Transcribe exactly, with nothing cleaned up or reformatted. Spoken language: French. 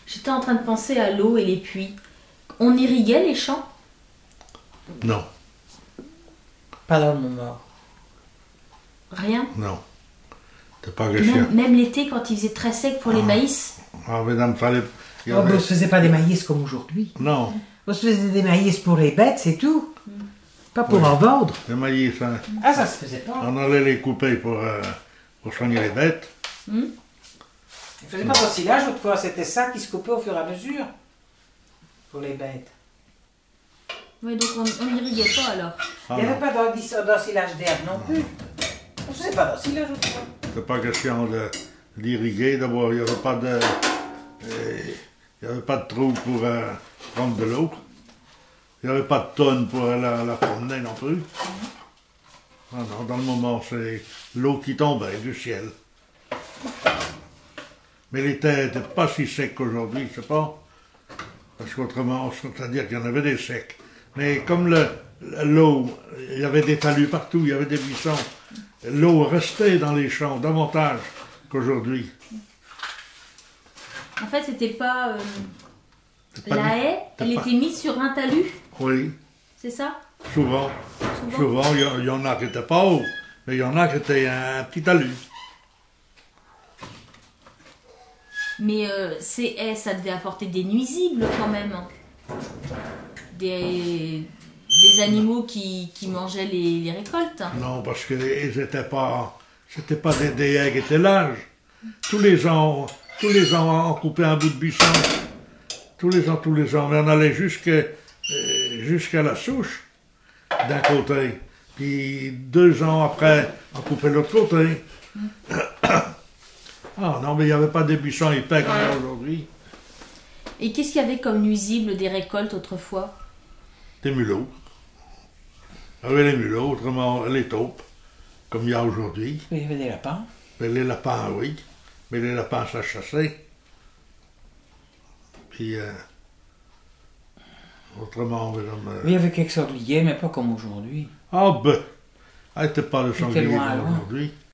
J'étais en train de penser à l'eau et les puits. On irriguait les champs? Non. Pas dans le moment. Rien? Non. C'est pas question. Même, même l'été, quand il faisait très sec pour les maïs? Ah, mesdames, fallait. il y Oh, avait- vous ne faisiez pas des maïs comme aujourd'hui. Non, Vous faisiez des maïs pour les bêtes, c'est tout. Pas pour Oui. en vendre. les maïs, hein, Ah, ça se faisait pas. on allait les couper pour, euh, pour soigner les bêtes. Hmm? Ils ne faisaient pas d'ensilage autrefois, c'était ça qui se coupait au fur et à mesure. Pour les bêtes. Oui, donc on on n'irriguait pas alors. Ah, Il n'y non. avait pas d'en- d'ensilage d'herbe non plus. On ne faisait pas d'ensilage autrefois. C'est pas question de- d'irriguer. D'abord, il n'y avait pas de. euh, Il n'y avait pas de trou pour euh, prendre de l'eau. Il n'y avait pas de tonne pour la, la promener non plus. Ah non, dans le moment, c'est l'eau qui tombait du ciel. Mais l'été n'était pas si sec qu'aujourd'hui, je sais pas. Parce qu'autrement, c'est-à-dire qu'il y en avait des secs. Mais comme le- l'eau, il y avait des talus partout, il y avait des buissons, l'eau restait dans les champs davantage qu'aujourd'hui. En fait, c'était pas. euh, pas la du- haie, c'est elle pas- était mise sur un talus, Oui, c'est ça? souvent. Souvent. Souvent, il y, a- il y en a qui n'étaient pas hauts, mais il y en a qui étaient un petit talus. Mais euh, ces haies, ça devait apporter des nuisibles quand même. Des, des animaux qui, qui mangeaient les, les récoltes. Non, parce que ils étaient pas, c'était pas des, des haies qui étaient larges. Tous les ans, tous les ans, on coupait un bout de buisson. Tous les ans, tous les ans. Mais on allait jusqu'à euh, jusqu'à la souche, d'un côté. Puis deux ans après, on coupait l'autre côté. Ah non, mais il n'y avait pas des buissons épais comme il y a aujourd'hui. Et qu'est-ce qu'il y avait comme nuisible des récoltes autrefois? Des mulots. Il y avait les mulots, autrement les taupes, comme il y a aujourd'hui. Il y avait des lapins. Mais les lapins, oui. Mais les lapins, ça chassait. Puis, euh, autrement, mesdames, euh, Il y avait quelques sangliers, mais pas comme aujourd'hui. ah ben, elle n'était pas le C'était sanglier loin, comme loin. aujourd'hui.